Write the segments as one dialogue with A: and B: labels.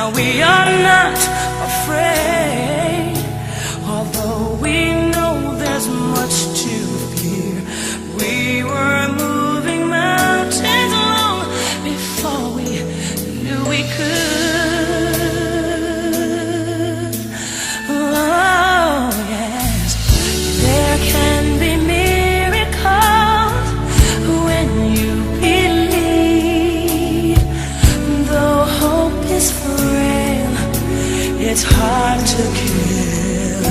A: now we are not afraid. Although we know there's much to fear, we were moving mountains long before we knew we could. Oh yes, there can be miracles when you believe. Though hope is frail, it's hard to kill.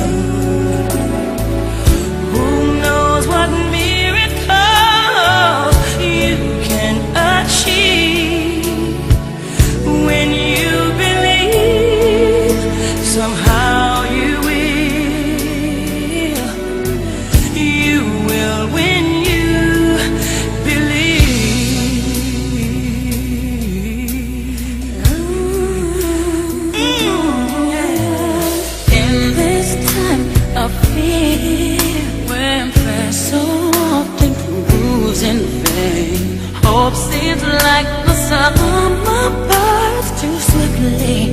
A: Who knows what miracles you can achieve when you believe. Somehow you will when you believe. In this time of fear, when prayer so often proves in vain, hope seems like the summer birds too swiftly